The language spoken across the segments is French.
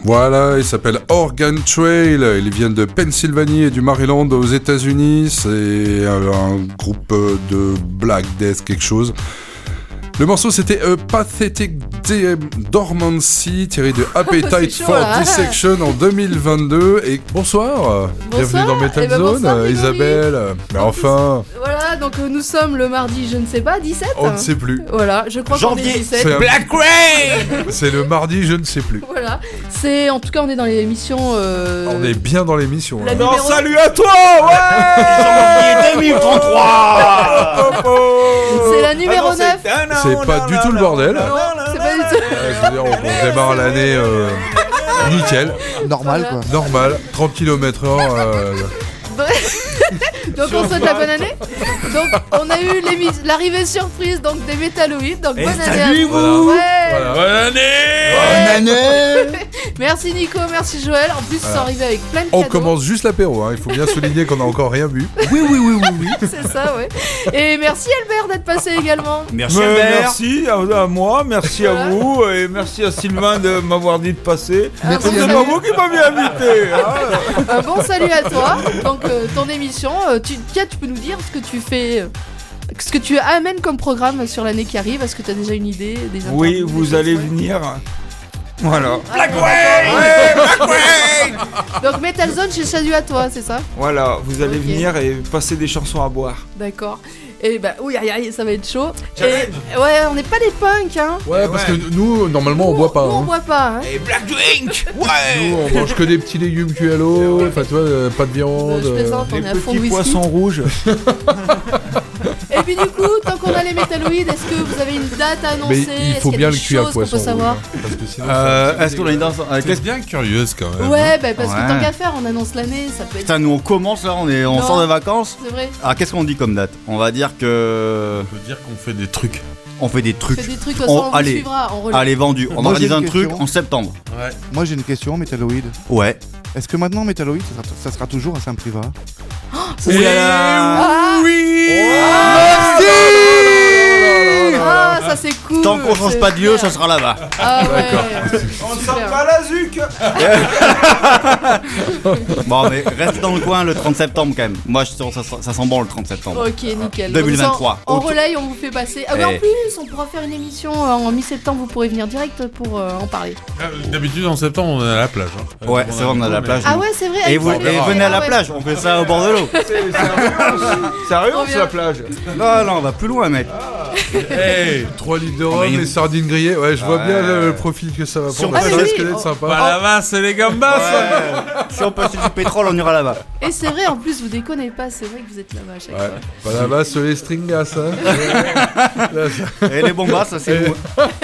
Voilà, il s'appelle Organ Trail, ils viennent de Pennsylvanie et du Maryland aux États-Unis, c'est un groupe de Black Death quelque chose. Le morceau c'était A Pathetic Dormancy tiré de Appetite chaud, for là. Dissection en 2022 et bonsoir. Bienvenue dans Metal Zone, bonsoir, Isabelle. Mais enfin, Voilà, donc nous sommes le mardi, je ne sais pas, 17. on ne sait plus. Voilà, je crois qu'on est Janvier. 17. C'est un- Black Rain. C'est le mardi, je ne sais plus. Voilà, c'est en tout cas on est dans l'émission. On est bien dans l'émission. la là. numéro- Non, salut à toi. Ouais. Janvier 2033. C'est la numéro 9. C'est pas du tout le bordel. Non, c'est pas du tout. Je veux dire, on démarre l'année nickel, Normal Voilà. quoi. normal, 30 km/h. Donc on souhaite la bonne année. Donc on a eu l'arrivée surprise donc des métalloïdes. Donc Et bonne année salut, à vous. vous. Ouais. Voilà. Bonne année. Bonne année. Merci Nico, merci Joël. En plus ils sont arrivés avec plein de On cadeaux. commence juste l'apéro, hein. Il faut bien souligner qu'on a encore rien bu. Oui. C'est ça, ouais. Et merci Albert d'être passé également. Merci Mais Albert. merci à moi, merci Voilà. à vous et merci à Sylvain de m'avoir dit de passer. Merci C'est à pas vous. vous qui m'avez invité. Hein. Un bon salut à toi. Donc ton émission, tu peux nous dire ce que tu fais, ce que tu amènes comme programme sur l'année qui arrive. Est-ce que tu as déjà une idée des Oui, interviews, vous des allez choses, ouais. venir. Voilà. Black Ouais. Donc Metal Zone, j'ai salut à toi, c'est ça? Voilà, vous allez Ok. venir et passer des chansons à boire. D'accord. Et bah oui, ça va être chaud. Et, ouais, on n'est pas des punks, hein. Ouais, parce que Ouais. nous, normalement, on boit pas. Nous, on hein. boit pas, hein. Et Black Drink. Nous, Ouais. on mange que des petits légumes cuits à l'eau. Enfin, tu vois, pas de viande. Je plaisante, on Des est à fond de petits whisky. poissons rouges. Et puis du coup, tant qu'on a les métalloïdes, est-ce que vous avez une date à annoncer? Mais il Est-ce faut qu'il y bien a le des cuit à choses qu'on poisson. peut savoir rouge, hein, parce que sinon, Est-ce qu'on a une danse C'est bien curieuse quand même. Ouais, bah parce que Ouais. tant qu'à faire, on annonce l'année, ça peut être. Putain, nous on commence là, on Non. sort de vacances. C'est vrai. Alors qu'est-ce qu'on dit comme date? On va dire que On peut dire qu'on fait des trucs. on fait des On trucs. fait des trucs, On- on vous allez. suivra, on relève. Allez, vendu. On Moi, j'ai organise un une truc question. en septembre. Moi j'ai une question, Metalloïd. Ouais. Est-ce que maintenant Metalloïd ça sera toujours à Saint-Privat? Ouh là là. Ah, Merci. ah, ça c'est cool. Tant qu'on change c'est pas de lieu, super. ça sera là-bas. Ah ouais. On ne Super. sent pas la zuc. Bon, mais reste dans le coin le 30 septembre quand même. Moi, je sens ça sent bon le 30 septembre. Ok, nickel. 2023. En relaye, on vous fait passer. Ah, mais en Eh. plus, on pourra faire une émission en mi-septembre. Vous pourrez venir direct pour en parler. D'habitude en septembre on est à la plage. hein. Ouais, c'est vrai, on est à la plage. Ah ouais, c'est vrai. Et avec vous les- et venez à la Ah ouais. plage, on fait ça au bord de l'eau. Sérieux, Trop c'est bien. la plage. Non, non, on va plus loin, mec. Hey, 3 litres de Oh, rhum, mais- les sardines grillées. Ouais, je vois bien le profil que ça va Si on prendre. peut- Ça Ah, mais risque oui, d'être on- sympa. Balavas et les gambas. Si on peut acheter du pétrole, on ira là-bas. Et c'est vrai, en plus, vous déconnez pas. C'est vrai que vous êtes là-bas à chaque Ouais, fois. pas là-bas, sur les stringas, hein. Là, ça- Et les bombas, ça c'est Eh. vous.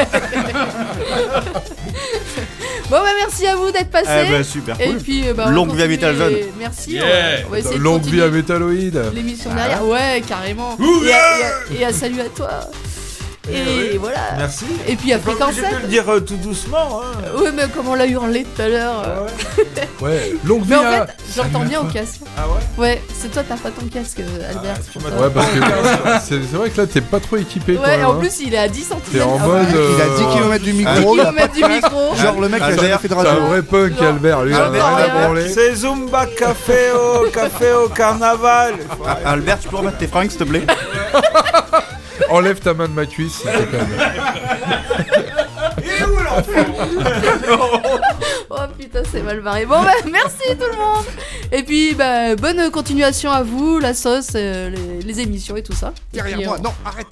Bon, bah merci à vous d'être passé. Eh ben, super Et cool. puis, bah, on va Longue vie à continuer. Metal Zone. Merci. Yeah. On va essayer de Longue vie continuer à Metalloïd. l'émission derrière. Ouais, carrément. Et à salut à toi. Et voilà. Merci. Et puis à Fréquence Je peux 7. le dire tout doucement. Hein. Ouais, mais comme on l'a hurlé tout à l'heure. Ouais, longue vie Mais en à. fait, j'entends bien au casque. Ah ouais. Ouais, c'est toi, t'as pas ton casque, Albert. c'est pour ça. Ouais, parce que c'est vrai que là, t'es pas trop équipé quand Ouais, même. en hein. plus, il est à 10 cm. T'es en mode. Il a 10 km du micro. il a pas de du micro. Genre le mec qui a Albert, jamais fait de C'est un radio. vrai punk, Genre- Albert. Lui, il en a Albert, rien à rien. branler. C'est Zumba café au carnaval. Albert, tu peux remettre tes fringues, s'il te plaît? Enlève ta main de ma cuisse. s'il te plaît. Il est où l'enfant? Oh putain, c'est mal barré. Bon, bah, merci tout le monde. Et puis, bah, bonne continuation à vous, la sauce, les émissions et tout ça. Et Derrière puis, moi, non, arrête.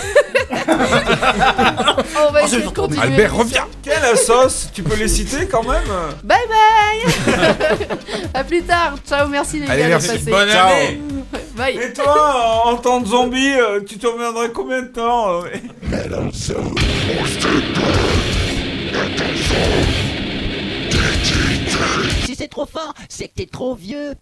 on va essayer de continuer. Albert, reviens. Quelle la sauce? Tu peux les citer quand même? Bye bye. À plus tard. Ciao, merci les Allez, gars merci. d'être passés. Bonne Ciao. année. Bye. Et toi, en tant que zombie, tu te reviendrais combien de temps? Si c'est trop fort, c'est que t'es trop vieux.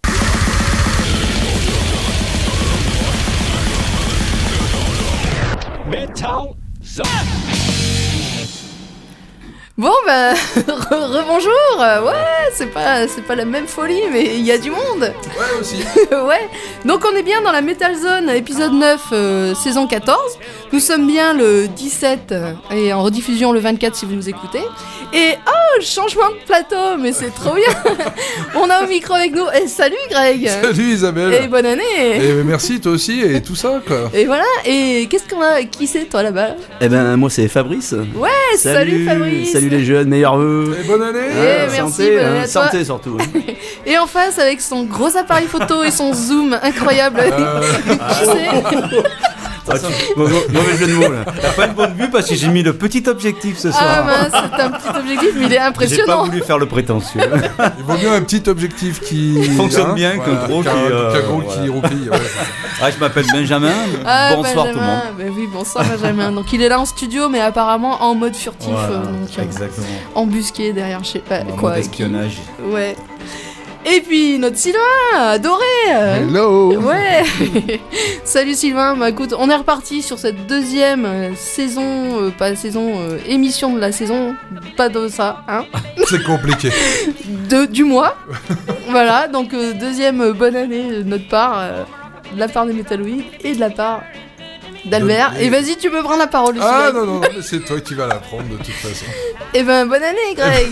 Bon bah rebonjour. Ouais, c'est pas la même folie, mais il y a du monde. Ouais, aussi. Ouais. Donc on est bien dans la Metal Zone, épisode 9, saison 14. Nous sommes bien le 17 et en rediffusion le 24 si vous nous écoutez. Et changement de plateau, mais c'est trop bien. On a au micro avec nous. Et salut Greg. Salut Isabelle. Et bonne année. Et merci toi aussi et tout ça quoi. Et voilà. Et qu'est-ce qu'on a? Qui c'est toi là-bas? Eh ben moi c'est Fabrice. Ouais, salut Fabrice. Salut les jeunes, meilleurs vœux. Et bonne année. Merci, santé, bonne année à toi. santé surtout. Et en face avec son gros appareil photo et son zoom incroyable. Qui c'est? Mauvais jeu de mots là. T'as pas une bonne vue parce que j'ai mis le petit objectif ce soir. Ah mince, c'est un petit objectif, mais il est J'ai pas impressionnant. voulu faire le prétentieux. Il vaut mieux un petit objectif qui Fonctionne bien qu'un gros qu'un gros qui roupille. Ouais. Ah, je m'appelle Benjamin. Ah, Bonsoir Benjamin. tout le monde. Bah oui, bonsoir Benjamin. Donc il est là en studio, mais apparemment en mode furtif, donc, exactement. embusqué derrière, je sais pas En quoi. mode espionnage. Ouais. Et puis notre Sylvain, adoré. Hello. Ouais. Salut Sylvain. Bah écoute, on est reparti sur cette deuxième émission de la saison, pas de ça, hein. C'est compliqué. Du mois. Voilà, donc deuxième bonne année de notre part, de la part des Métalloïdes et de la part d'Albert. Et vas-y, tu me prends la parole. Ah Sylvain. non, mais c'est toi qui vas la prendre de toute façon. Et ben bonne année Greg.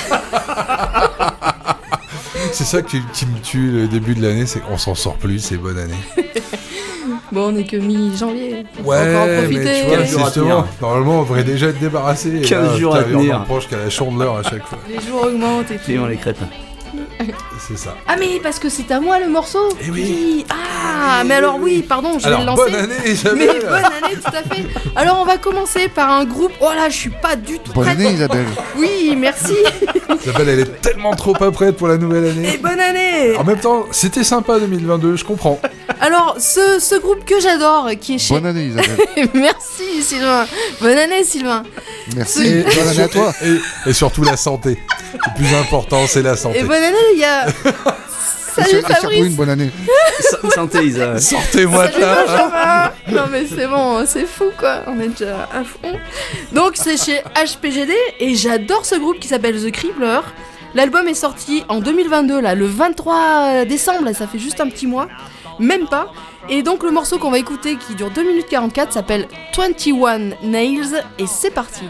C'est ça qui me tue le début de l'année, c'est qu'on s'en sort plus, c'est bonne année. Bon, on est que mi-janvier. On peut encore en Ouais, mais profiter. tu vois, 15 jours à justement, tenir. normalement on devrait déjà être débarrassé. 15 jours à tenir. On approche qu'à la chandeleur à chaque fois. Les jours augmentent et tout. Suivant les crêtes. C'est ça. Ah mais parce que c'est à moi le morceau. Eh oui. Ah mais alors oui, pardon, je vais le Alors, lancer. bonne année Mais Isabelle. bonne année, tout à fait. Alors on va commencer par un groupe. Oh là, je suis pas du tout Bonne prête. année Isabelle. Oui, merci. Isabelle, elle est tellement trop pas prête pour la nouvelle année. Et bonne année. En même temps, c'était sympa 2022, je comprends. Alors ce groupe que j'adore, qui est chez. Bonne année Isabelle. Merci Sylvain. Bonne année Sylvain. Merci. Bonne année à toi. Et surtout la santé. Le plus important, c'est la santé. Et bonne année, il y a. Salut Et surtout Fabrice. une bonne année. Santé Isa. Sortez-moi de Salut là. Benjamin. Non mais c'est bon, c'est fou quoi, on est déjà à fond. Donc c'est chez HPGD et j'adore ce groupe qui s'appelle The Crippler. L'album est sorti en 2022, là, le 23 décembre, là, ça fait juste un petit mois, même pas. Et donc le morceau qu'on va écouter qui dure 2 minutes 44 s'appelle 21 Nails et c'est parti.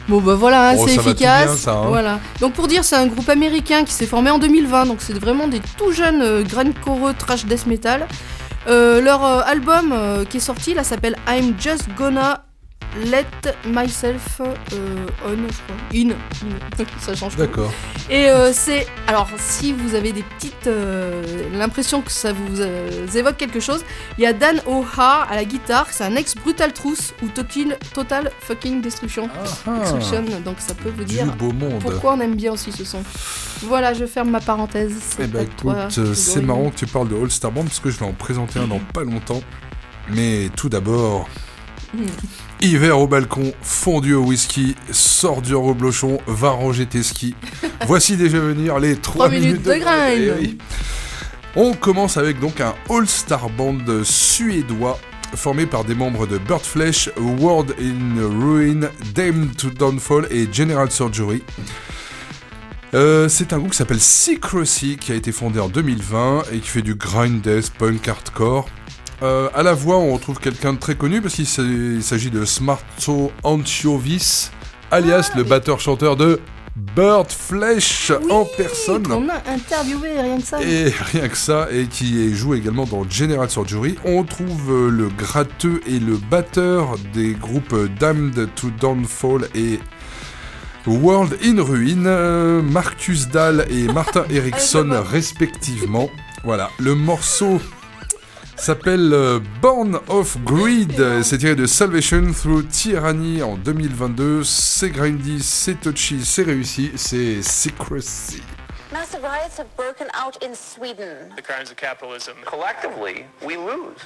Bon bah voilà, hein, Oh, c'est ça va tout efficace. bien, ça, hein. Voilà. Donc pour dire, c'est un groupe américain qui s'est formé en 2020, donc c'est vraiment des tout jeunes grindcore trash death metal. Leur album qui est sorti là s'appelle I'm Just Gonna Let Myself On, je crois. In. Ça change pas. D'accord. Et c'est... Alors, si vous avez des petites... l'impression que ça vous évoque quelque chose, il y a Dan O'Ha à la guitare, c'est un ex-Brutal Truth ou Total Fucking Destruction. Destruction, donc ça peut vous Du dire beau monde. pourquoi on aime bien aussi ce son. Voilà, je ferme ma parenthèse. C'est Eh ben à écoute, toi, c'est Grégory. marrant que tu parles de All Star Band parce que je vais en présenter un dans pas longtemps. Mais tout d'abord, hiver au balcon, fondu au whisky, sors du reblochon, va ranger tes skis. Voici déjà venir les 3 minutes de grind. Eh oui. On commence avec donc un All Star Band suédois formé par des membres de Birdflesh, World in Ruin, Damned to Downfall et General Surgery. C'est un groupe qui s'appelle Secrecy, qui a été fondé en 2020 et qui fait du grind death, punk, hardcore. À la voix, on retrouve quelqu'un de très connu parce qu'il s'agit de Smarto Antiovis, alias le batteur-chanteur de Birdflesh en personne. Qu'on a interviewé, rien que ça. Et rien que ça, et qui joue également dans General Surgery. On trouve le gratteux et le batteur des groupes Damned to Downfall et World in Ruin, Marcus Dahl et Martin Eriksson respectivement. Voilà, le morceau s'appelle Born of Greed, c'est tiré de Salvation Through Tyranny en 2022, c'est grindy, c'est touchy, c'est réussi, c'est Secrecy. Massive riots have broken out in Sweden. The crimes of capitalism. Collectively, we lose.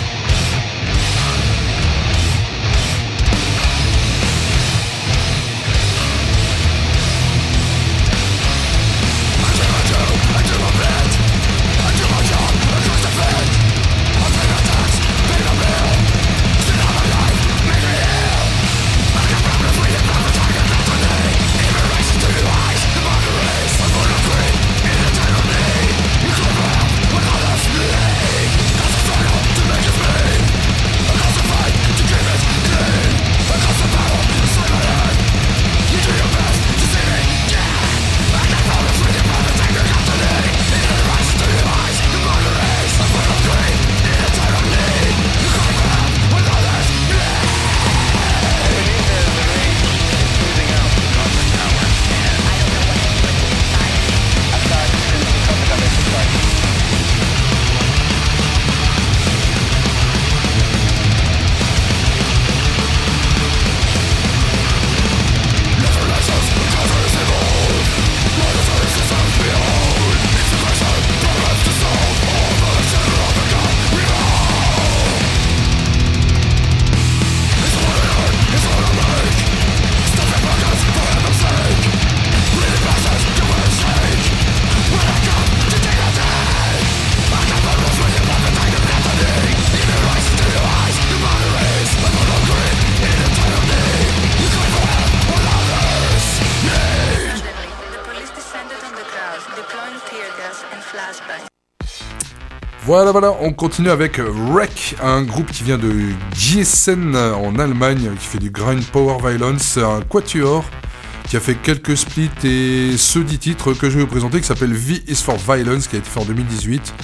Voilà, on continue avec Wreck, un groupe qui vient de Gießen en Allemagne, qui fait du grind power violence. C'est un quatuor qui a fait quelques splits et ce 10 titres que je vais vous présenter qui s'appelle V is for Violence, qui a été fait en 2018.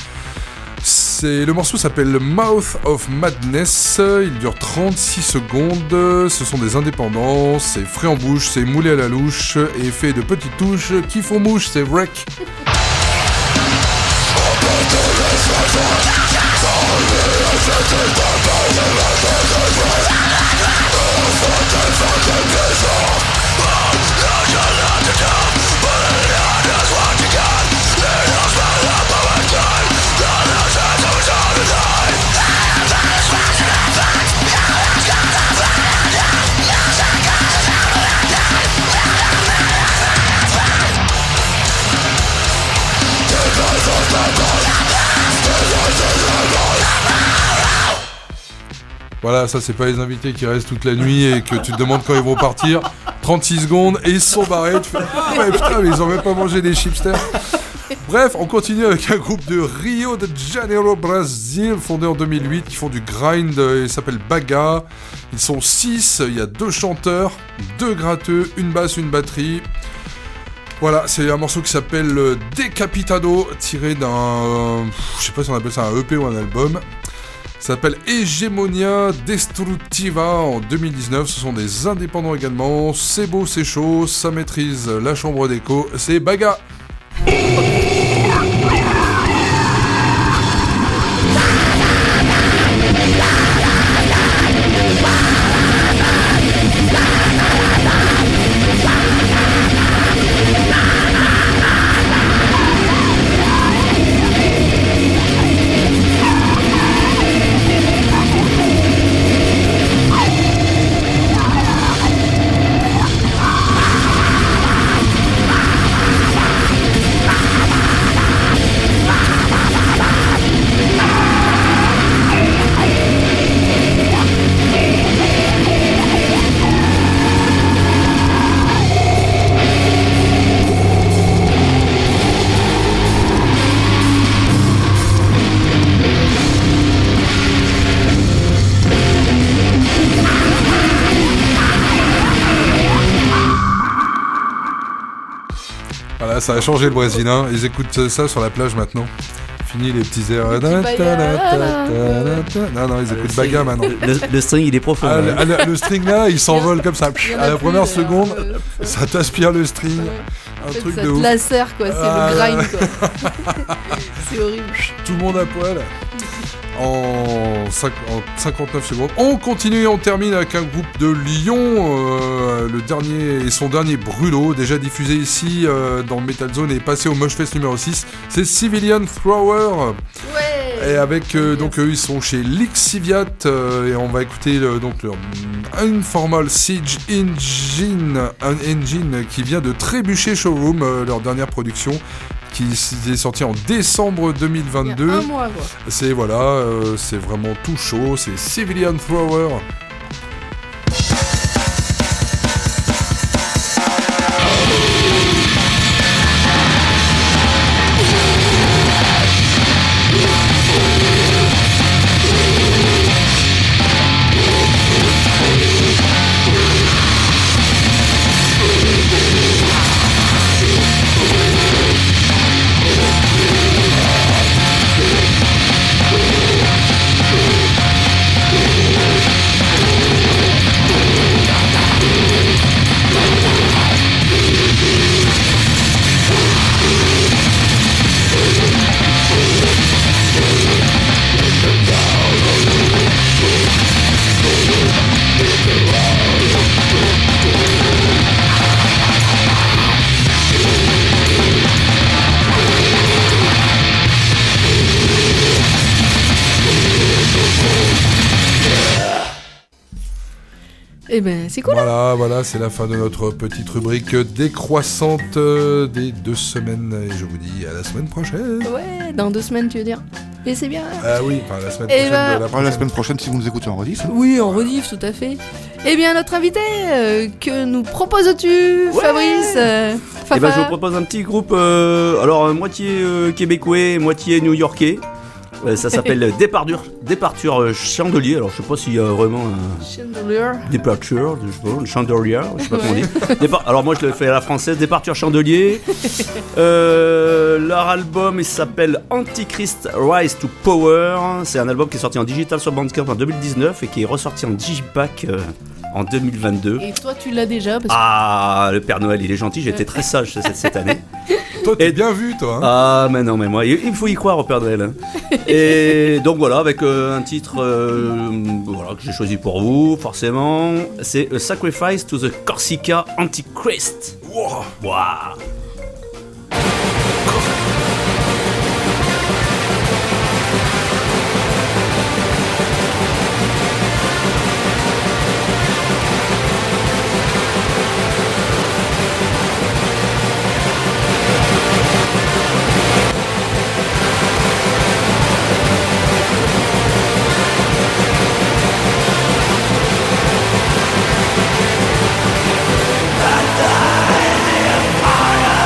Le morceau s'appelle Mouth of Madness, il dure 36 secondes, ce sont des indépendants, c'est frais en bouche, c'est moulé à la louche et fait de petites touches qui font mouche, c'est Wreck. Voilà, ça c'est pas les invités qui restent toute la nuit et que tu te demandes quand ils vont partir. 36 secondes et ils sont barrés. Tu fais, ouais, putain, mais ils ont même pas mangé des chipsters. Bref, on continue avec un groupe de Rio de Janeiro, Brésil, fondé en 2008, qui font du grind, ils s'appellent Baga. Ils sont 6, il y a 2 chanteurs, 2 gratteux, une basse, une batterie. Voilà, c'est un morceau qui s'appelle Decapitado, tiré d'un... je sais pas si on appelle ça un EP ou un album. Ça s'appelle Hegemonia Destructiva en 2019. Ce sont des indépendants également. C'est beau, c'est chaud, ça maîtrise la chambre d'écho. C'est Baga. Voilà, ça a changé le Brésil, hein. Ils écoutent ça sur la plage maintenant. Fini les petits airs. Non, ils écoutent Baga maintenant. Le string, il est profond. Le string là, il s'envole comme ça. À la première seconde, ça t'aspire le string. Un truc ça de te ouf. lacère quoi, c'est le grind quoi. C'est horrible. Tout le monde à poil. En 59 secondes. On continue et on termine avec un groupe de Lyon, le dernier et son dernier Brûlot, déjà diffusé ici dans Metal Zone et passé au Moshfest numéro 6. C'est Civilian Thrower. Ouais. Et avec donc eux ils sont chez Lixiviat et on va écouter donc leur Informal Siege Engine, un engine qui vient de Trébuchet Showroom, leur dernière production. Qui est sorti en décembre 2022. Il y a un mois quoi. C'est voilà, c'est vraiment tout chaud, c'est Civilian Thrower. Eh ben, c'est cool. Voilà, c'est la fin de notre petite rubrique décroissante des 2 semaines. Et je vous dis à la semaine prochaine. Ouais, dans 2 semaines, tu veux dire. Mais c'est bien. Ah oui, enfin la semaine Eh prochaine. ben- La semaine prochaine, si vous nous écoutez en rediff. Oui, en rediff, tout à fait. Eh bien, notre invité, que nous proposes-tu, Fabrice Eh ben, je vous propose un petit groupe, alors moitié québécois, moitié new-yorkais. Ça s'appelle Départure Chandelier. Alors, je sais pas s'il y a vraiment un... Chandelier. Départure, je sais pas, Chandelier, je sais pas comment on dit. Alors, moi, je le fais à la française, Départure Chandelier. Leur album, il s'appelle Antichrist Rise to Power. C'est un album qui est sorti en digital sur Bandcamp en 2019 et qui est ressorti en digipack en 2022. Et toi, tu l'as déjà parce que... Ah, le Père Noël, il est gentil, j'ai été très sage cette année. Toi, t'es bien vu, toi. Hein. Ah, mais non, mais moi, il faut y croire au Père Noël. Hein. Et donc voilà, avec un titre voilà, que j'ai choisi pour vous, forcément. C'est A Sacrifice to the Corsica Antichrist. Wow. Fire!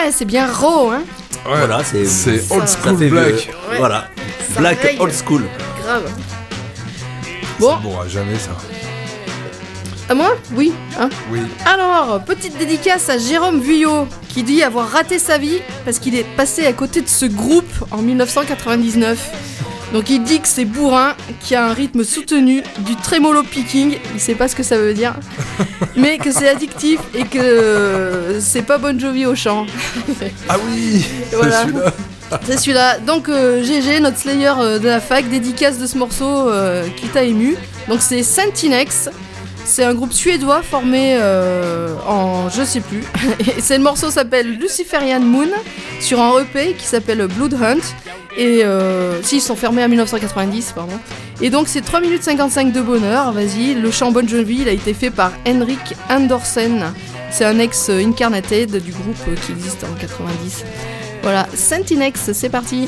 Ouais, c'est bien raw, hein. Ouais, Voilà, c'est old ça school fait black. Ouais. Voilà, Ça black raye. old school. Grave. Bon, Ça mourra jamais ça. à moi? Oui, hein. Oui. Alors, petite dédicace à Jérôme Vuillot, qui dit avoir raté sa vie parce qu'il est passé à côté de ce groupe en 1999. Donc il dit que c'est bourrin, qu'il y a un rythme soutenu, du trémolo picking, il sait pas ce que ça veut dire, mais que c'est addictif et que c'est pas Bon Jovi au chant. Ah oui. Voilà. C'est celui-là. C'est celui-là. Donc GG, notre Slayer de la fac, dédicace de ce morceau qui t'a ému. Donc c'est Sentinex. C'est un groupe suédois formé en je sais plus. Et le morceau s'appelle Luciferian Moon sur un EP qui s'appelle Blood Hunt. Et si, ils sont fermés en 1990, pardon. Et donc c'est 3 minutes 55 de bonheur. Vas-y, le chant Bon Jovi, il a été fait par Henrik Andersen. C'est un ex-Incarnated du groupe qui existe en 90. Voilà, Sentinex, c'est parti.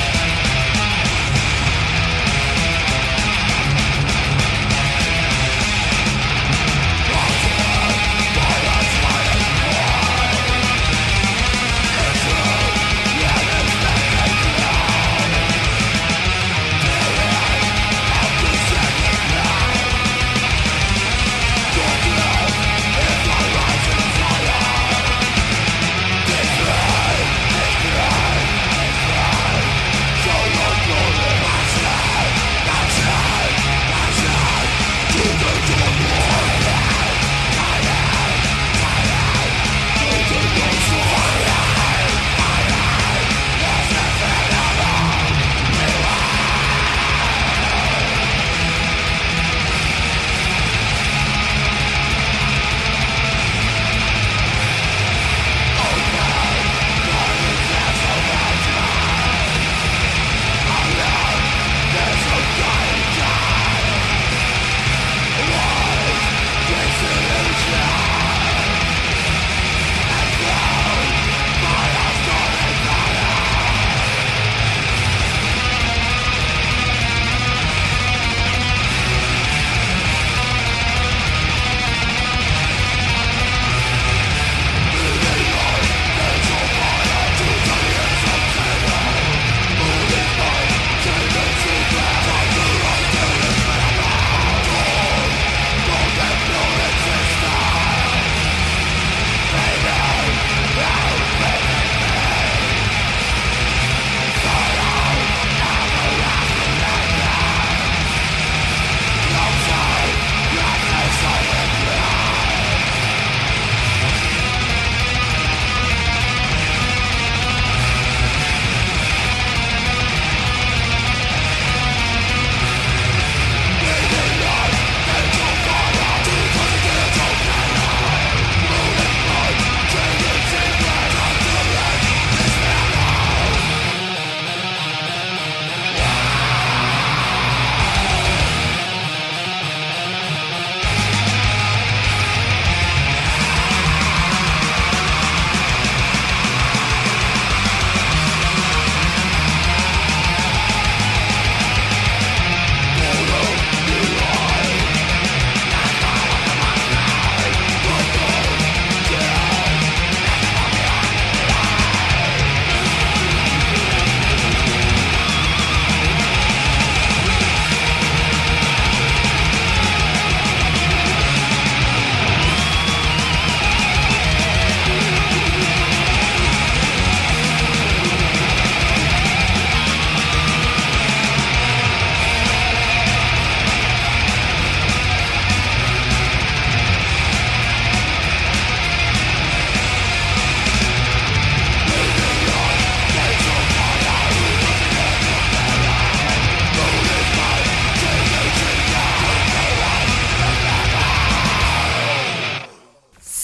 We'll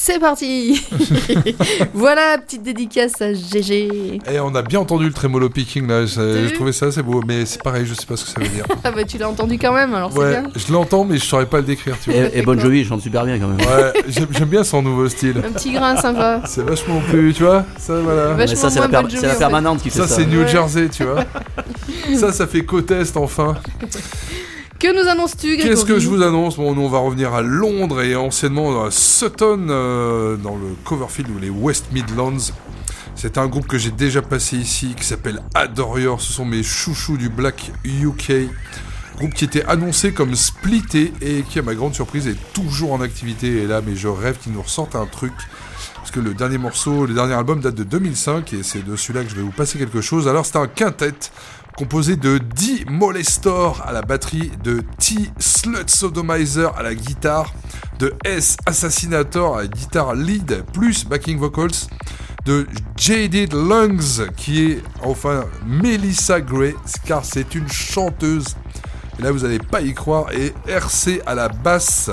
C'est parti. Voilà, petite dédicace à GG. Et on a bien entendu le tremolo picking là, je vu trouvais ça assez beau, mais c'est pareil, je sais pas ce que ça veut dire. Ah bah tu l'as entendu quand même, alors c'est Ouais, bien. je l'entends, mais je saurais pas le décrire, tu vois. Et Bon Jovi, il chante super bien quand même. Ouais, j'aime bien son nouveau style. Un petit grain sympa. C'est vachement plus, tu vois, ça voilà. Vachement Mais ça, c'est moins la, Bon Jovi, c'est la en fait. permanente qui fait Ça ça. c'est New Ouais. Jersey, tu vois. Ça fait côte est enfin. Que nous annonces-tu, Grégory? Qu'est-ce que je vous annonce? Bon, nous on va revenir à Londres et anciennement à Sutton, dans le Coverfield ou les West Midlands. C'est un groupe que j'ai déjà passé ici qui s'appelle Adorior. Ce sont mes chouchous du Black UK. Groupe qui était annoncé comme splitté et qui, à ma grande surprise, est toujours en activité. Et là, mais je rêve qu'ils nous ressortent un truc. Parce que le dernier morceau, le dernier album date de 2005 et c'est de celui-là que je vais vous passer quelque chose. Alors, c'était un quintet composé de D. Molestor à la batterie, de T. Slut Sodomizer à la guitare, de S. Assassinator à la guitare lead plus backing vocals, de Jaded Lungs qui est enfin Melissa Gray car c'est une chanteuse. Et là vous n'allez pas y croire, et RC à la basse.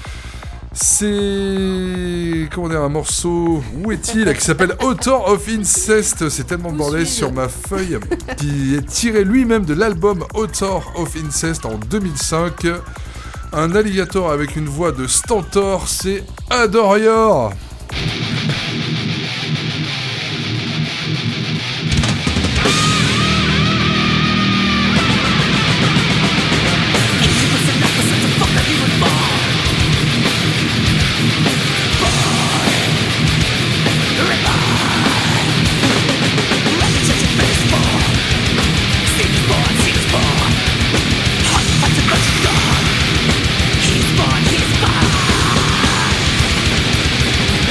C'est comment dire, un morceau, où est-il, qui s'appelle Author of Incest. C'est tellement de bordel sur ma feuille, qui est tiré lui-même de l'album Author of Incest en 2005. Un alligator avec une voix de stentor, c'est Adorior. He's born.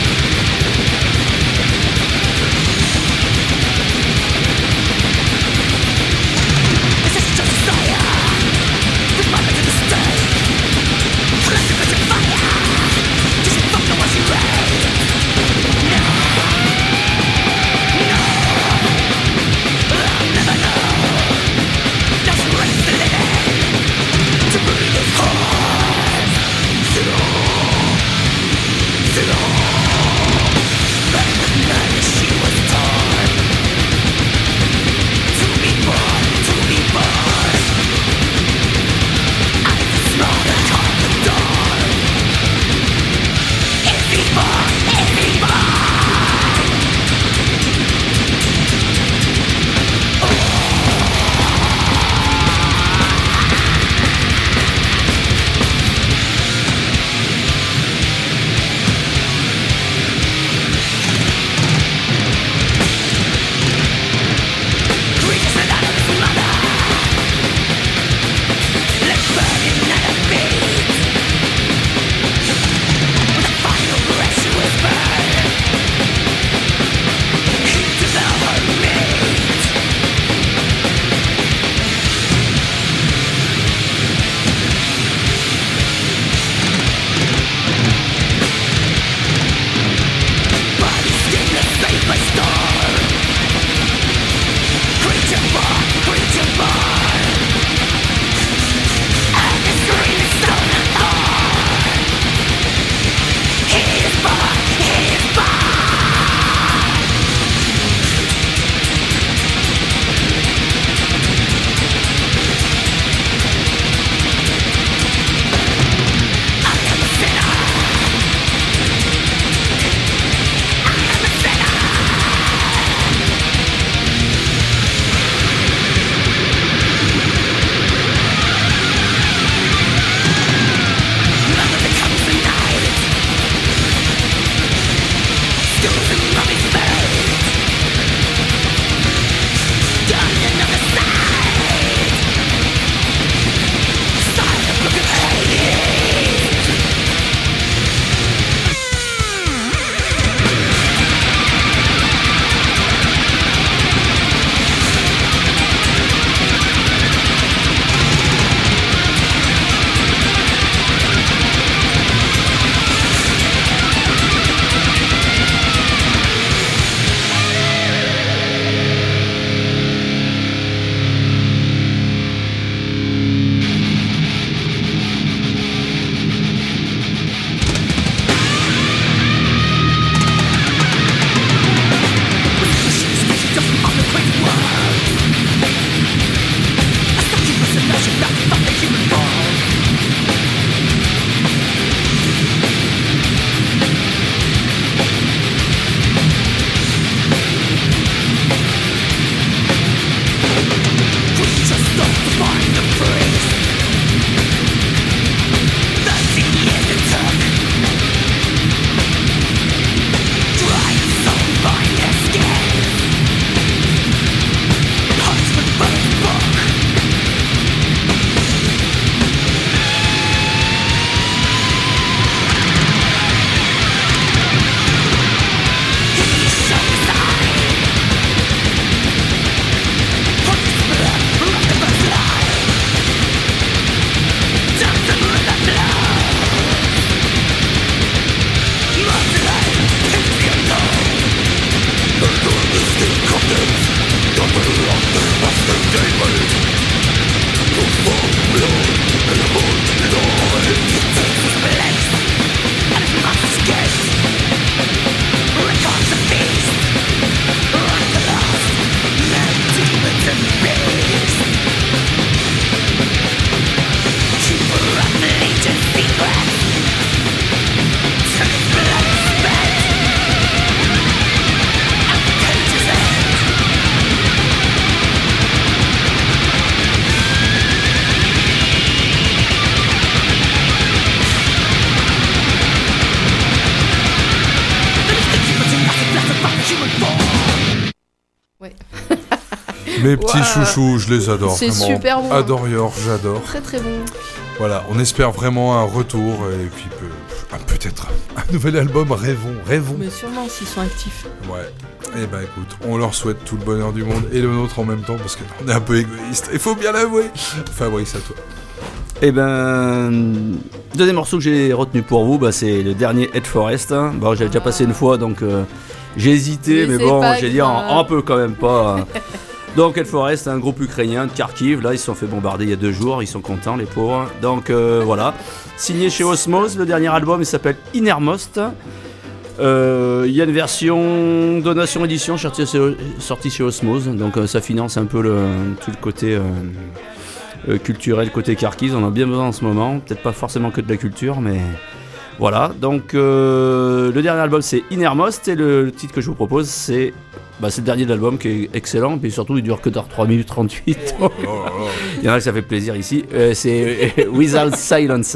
Ouais. Mes petits Ouah. chouchous, je les adore. C'est vraiment. super bon. Adorior, j'adore. Très très bon. Voilà, on espère vraiment un retour et puis peut-être un nouvel album. Rêvons. Mais sûrement s'ils sont actifs. Ouais. Eh ben écoute, on leur souhaite tout le bonheur du monde et le nôtre en même temps parce qu'on est un peu égoïste. Il faut bien l'avouer. Fabrice, à toi. Eh ben, deuxième morceau que j'ai retenu pour vous, c'est le dernier Head Forest. Bon, j'avais déjà passé une fois, donc j'ai hésité, mais c'est bon, pas j'ai dit grave. on peut quand même pas. Donc Head Forest, un groupe ukrainien de Kharkiv, là ils se sont fait bombarder il y a 2 jours, ils sont contents les pauvres. Donc voilà, signé chez Osmose, le dernier album il s'appelle Innermost. Il y a une version donation édition sortie chez Osmose, donc ça finance un peu tout le côté culturel, côté Kharkiv, on en a bien besoin en ce moment, peut-être pas forcément que de la culture, mais voilà. Donc le dernier album c'est Innermost et le titre que je vous propose c'est le dernier de l'album qui est excellent, et surtout il dure que dans 3 minutes 38. Il y en a que ça fait plaisir ici, c'est Without Silence.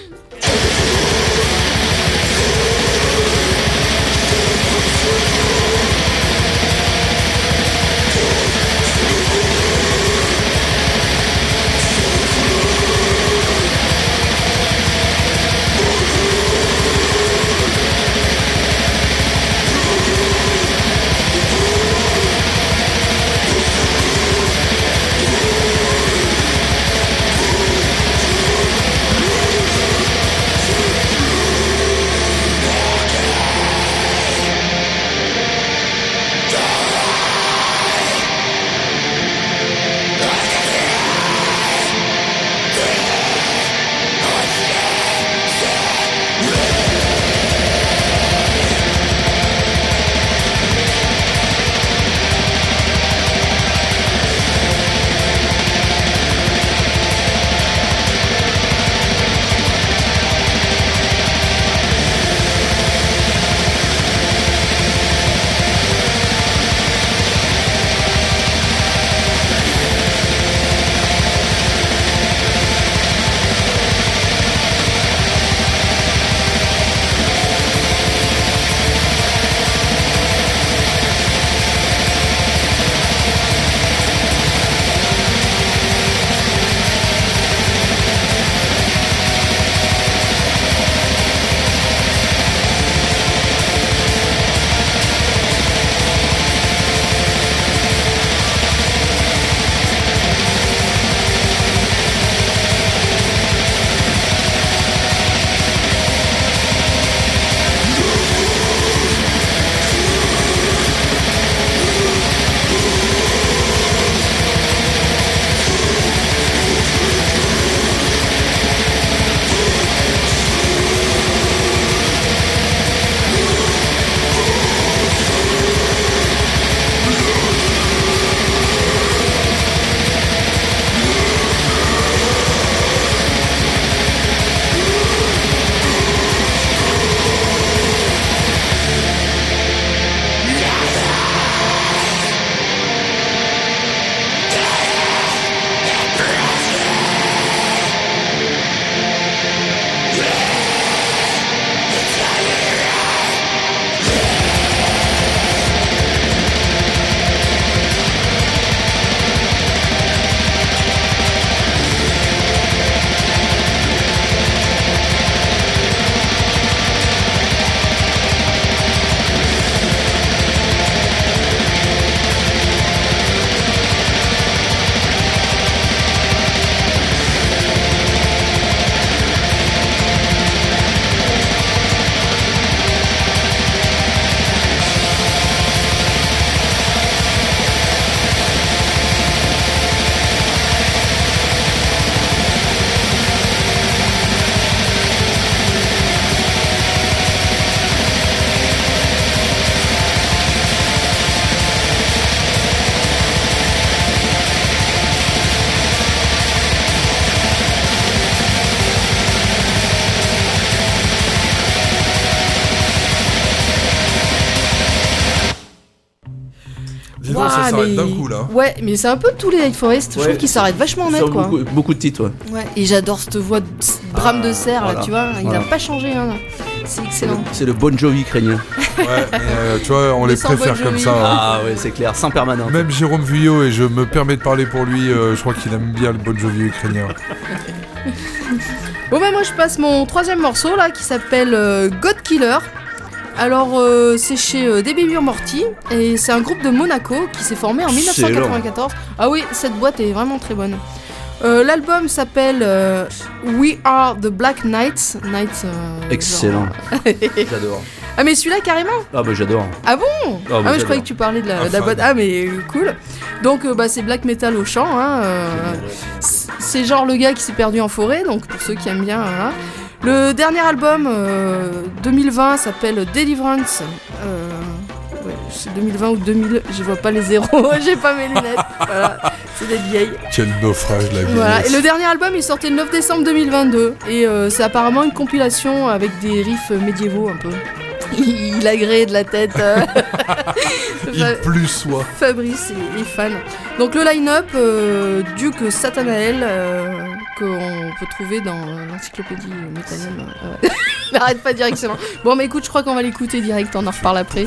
Dis donc, ça s'arrête d'un coup là. Ouais, mais c'est un peu tous les Night Forest. Je trouve qu'ils s'arrêtent vachement net, Sur quoi. beaucoup de titres, ouais. Ouais, et j'adore cette voix de brame de cerf, voilà. là, tu vois. Il Voilà. a pas changé, hein. C'est excellent. C'est le Bon Jovi ukrainien. Ouais, mais tu vois, on les sans préfère Bon comme Jovi. ça. Hein. Ah ouais, c'est clair, sans permanent. Même Jérôme Vuillot, et je me permets de parler pour lui, je crois qu'il aime bien le Bon Jovi ukrainien. Bon, bah, moi, je passe mon troisième morceau, là, qui s'appelle God Killer. Alors, c'est chez Des Baby Morty, et c'est un groupe de Monaco qui s'est formé en 1994. Ah oui, cette boîte est vraiment très bonne. L'album s'appelle We Are the Black Knights. Excellent. Genre... J'adore. Ah, mais celui-là, carrément. Ah bah j'adore. Ah bon? Ah, Ah, mais je j'adore. croyais que tu parlais de la boîte. Ah, mais cool. Donc, bah, c'est black metal au chant. Hein, c'est genre le gars qui s'est perdu en forêt, donc pour ceux qui aiment bien. Hein. Le dernier album 2020 s'appelle Deliverance. Ouais, c'est 2020 ou 2000, je vois pas les zéros, j'ai pas mes lunettes. Voilà, c'est d'être vieille. Quel naufrage la vie. Voilà. Et le dernier album il sortait le 9 décembre 2022 et c'est apparemment une compilation avec des riffs médiévaux un peu. Il agrée de la tête. Il plus soit. Fabrice est fan. Donc le line-up, Duke Satanael, qu'on peut trouver dans l'encyclopédie métallienne. N'arrête pas directement. Bon, mais écoute, je crois qu'on va l'écouter direct, on en reparle après.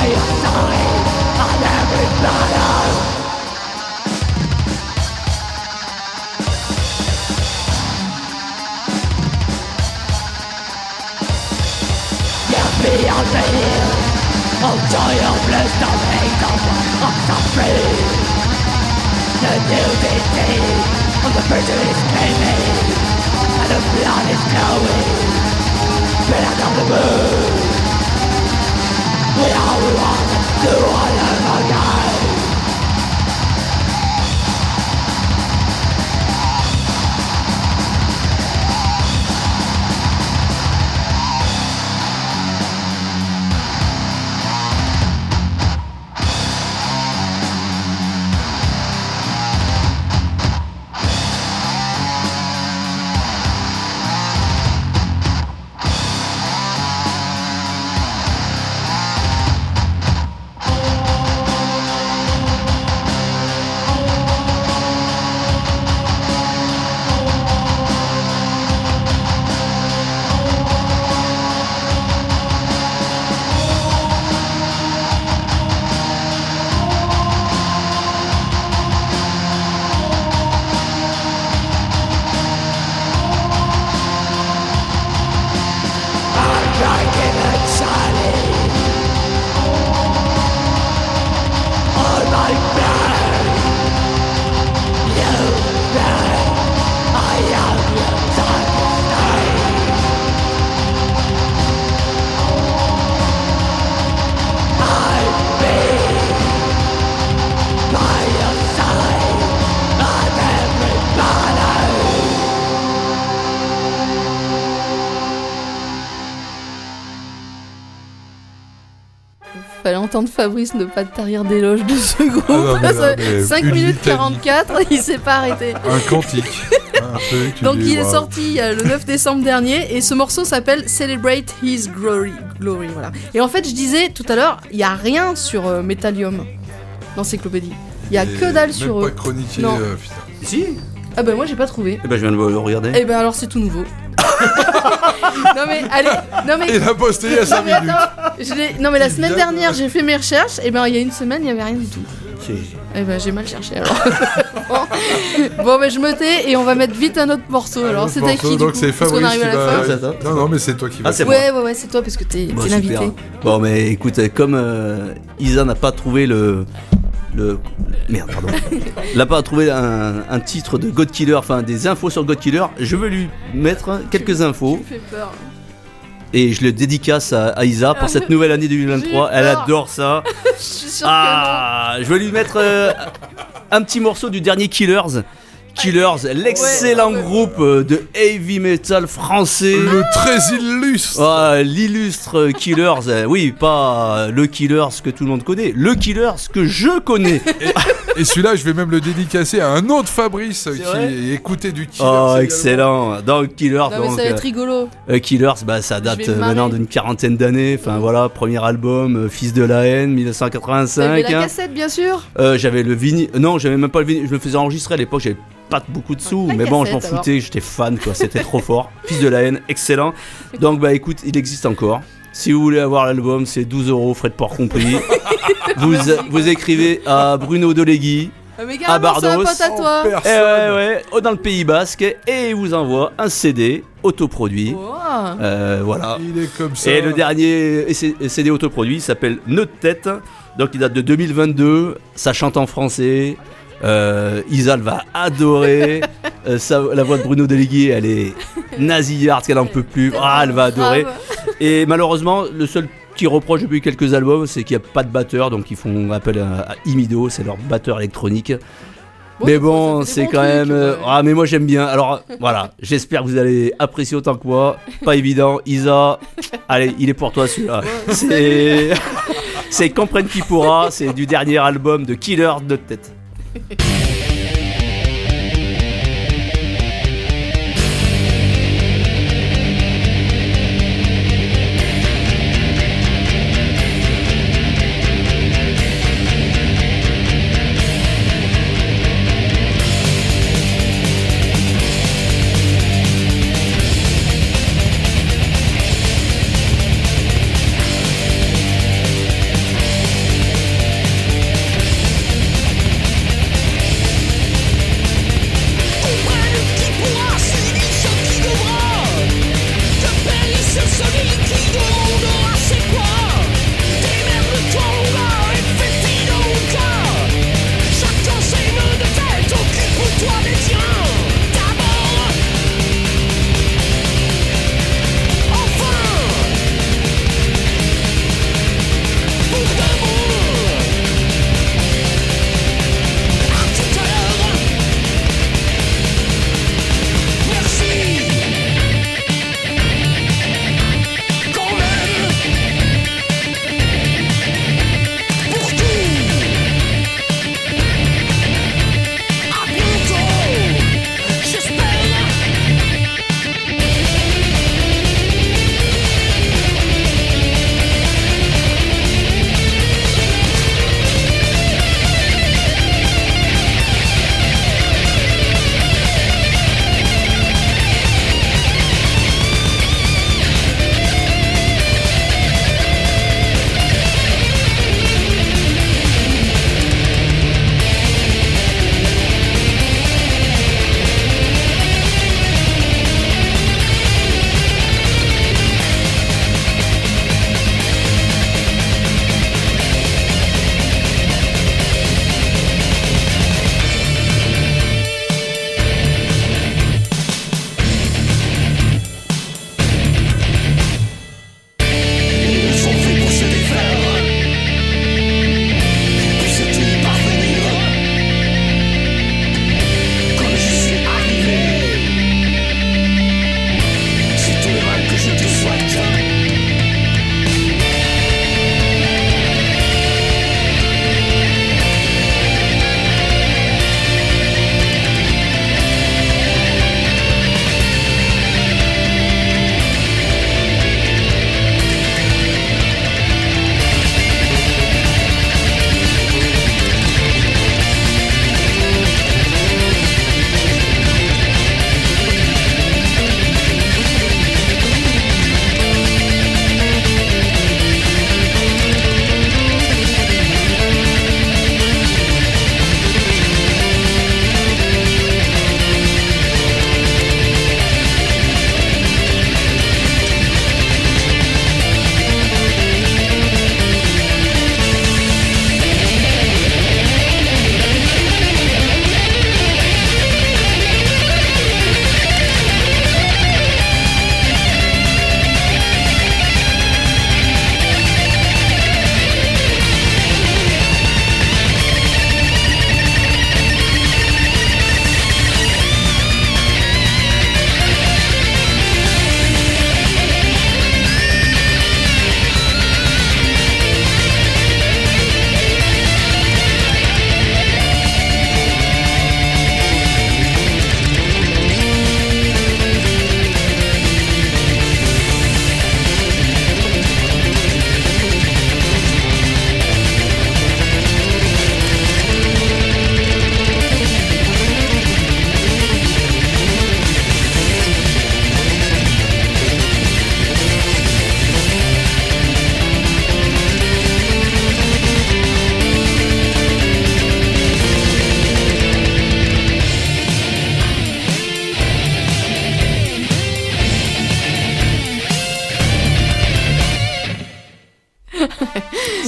Fallait entendre Fabrice ne pas tarir d'éloge de ce groupe. non, mais 5 une minutes litanie. 44, il s'est pas arrêté. Un cantique. Un truc, tu Donc dis, il est waouh. sorti le 9 décembre dernier et ce morceau s'appelle Celebrate His Glory. Voilà. Et en fait, je disais tout à l'heure, il y a rien sur Metallium dans Cyclopédie. Il y a Et que dalle même sur pas eux. chroniqué, Non. putain. Si. Ah bah moi j'ai pas trouvé. Eh ben je viens de le regarder. Eh ben alors c'est tout nouveau. Non mais allez, non mais. Il a posté il y a 5 Non mais minutes. attends, non mais la semaine dernière j'ai fait mes recherches, et ben il y a une semaine il y avait rien du tout. Si. Eh ben j'ai mal cherché alors. Bon ben je me tais et on va mettre vite un autre morceau. Alors Autre c'était morceau, qui du donc coup c'est parce qu'on Fabrice arrive à qui la va- fin. C'est ça. Non, mais c'est toi qui vas. Ah, c'est Ouais c'est toi parce que t'es Bon, l'invité. super. Bon, mais écoute, comme Isa n'a pas trouvé merde, pardon. n'a pas trouvé un titre de God Killer, enfin des infos sur God Killer, je veux lui mettre quelques infos. Tu me fais peur. Et je le dédicace à Isa pour cette nouvelle année 2023. J'ai Elle peur. adore ça. Je suis sûre Je vais lui mettre un petit morceau du dernier Killers. Killers, l'excellent groupe de heavy metal français. Le très illustre. L'illustre Killers. Oui, pas le Killers que tout le monde connaît. Le Killers que je connais. Et celui-là, je vais même le dédicacer à un autre Fabrice vrai qui écoutait du Killers. Oh, également. excellent. Donc Killers, Non mais ça va être rigolo. Killers, bah, ça date vais me marrer. maintenant d'une quarantaine d'années. Enfin voilà, premier album, Fils de la haine, 1985. T'avais la hein. cassette bien sûr. J'avais le vinyle. Non, j'avais même pas le vinyle. Je le faisais enregistrer à l'époque. J'avais pas beaucoup de sous, La mais bon, je m'en cassette, foutais. J'étais fan, quoi. C'était trop fort. Fils de la haine, excellent. Donc bah écoute, il existe encore. Si vous voulez avoir l'album, c'est 12 €, frais de port compris. vous écrivez à Bruno Delegui. Ah, mais À carrément c'est un Bardos. pote à toi. Dans le Pays Basque, et il vous envoie un CD autoproduit. Oh. Voilà. Il est comme ça. Et le dernier CD autoproduit s'appelle Nœud de tête. Donc il date de 2022. Ça chante en français. Isal va adorer. La voix de Bruno Delegui, elle est nasillarde qu'elle en peut plus. Elle va adorer. Grave. Et malheureusement, le seul qui reproche depuis quelques albums, c'est qu'il n'y a pas de batteur. Donc ils font appel à Imido, c'est leur batteur électronique. Mais bon, ça fait des c'est bons quand même. trucs, Mais moi j'aime bien. Alors voilà, j'espère que vous allez apprécier autant que moi. Pas évident. Isa, allez, il est pour toi celui-là. C'est Comprenne qui pourra. C'est du dernier album de Killer de tête.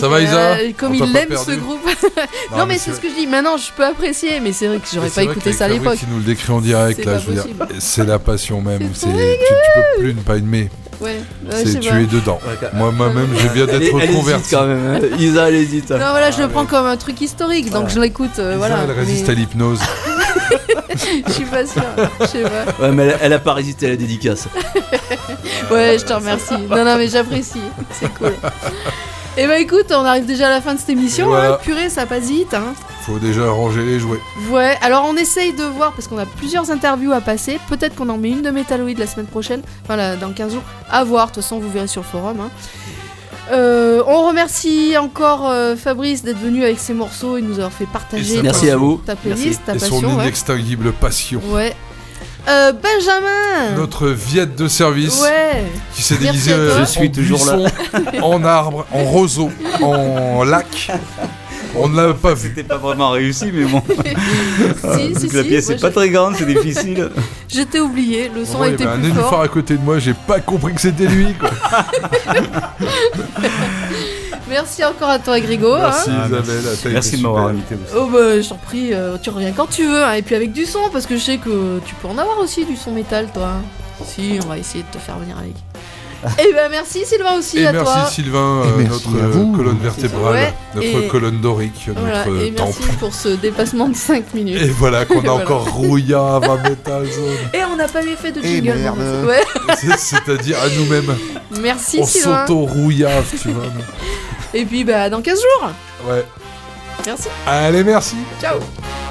Ça va, Isa? Comme On t'a il pas aime ce perdu groupe. Non, mais c'est ce que je dis. Maintenant, je peux apprécier, mais c'est vrai que j'aurais pas écouté ça à l'époque. qui nous le décrit en direct, C'est là, pas je veux dire, possible. c'est la passion même. C'est Tu peux plus ne pas aimer. Ouais, je sais Tu pas. es dedans. Ouais, Moi-même, j'ai bien d'être Elle reconverti. hésite quand même. Hein. Isa, elle hésite. Non, voilà, je le prends comme un truc historique, donc je l'écoute. Isa, Voilà. elle résiste mais- à l'hypnose. Je suis pas sûre. Je sais pas. Ouais, mais elle a pas résisté à la dédicace. Ouais, je te remercie. Non, mais j'apprécie. C'est cool. Et bah écoute, on arrive déjà à la fin de cette émission. Et voilà. Hein. Purée, ça passe vite. Hein. Faut déjà ranger les jouets. Ouais, alors on essaye de voir, parce qu'on a plusieurs interviews à passer. Peut-être qu'on en met une de Metalloid la semaine prochaine. Enfin, là, dans 15 jours. À voir, de toute façon, vous verrez sur le forum. Hein. On remercie encore Fabrice d'être venu avec ses morceaux et de nous avoir fait partager Merci à vous. ta playlist, ta Et son passion. Ouais. inextinguible passion. Ouais. Benjamin. Notre viette de service Ouais. qui s'est Merci déguisé à toi. en Je suis toujours là. buisson, en arbre, en roseau, en lac. On ne l'a pas vu. C'était pas vraiment réussi, mais bon. Si, La pièce moi, est pas très grande, c'est difficile. Je t'ai oublié, le son Vraiment, il y était avait un plus nénuphar fort. à côté de moi, j'ai pas compris que c'était lui, quoi. Merci encore à toi, Grégo. Merci hein. Isabelle, t'as Merci été de m'avoir super. invité aussi. Oh bah je t'en prie, tu reviens quand tu veux, hein. Et puis avec du son, parce que je sais que tu peux en avoir aussi du son métal, toi. Si, on va essayer de te faire venir avec. Et ben merci Sylvain aussi Et à merci toi. Sylvain, Et merci notre à vous. colonne vertébrale, Ouais, notre et- colonne dorique, Voilà, notre et merci temple. pour ce dépassement de 5 minutes. Et voilà qu'on a Voilà. encore rouillard à Metal Zone. Et on n'a pas fait de Et jingle. merde. non, ouais. C'est-à-dire à nous-mêmes. Merci On Sylvain. s'auto-rouillave, tu vois. Et puis bah dans 15 jours. Ouais. Merci. Allez, merci. Ciao.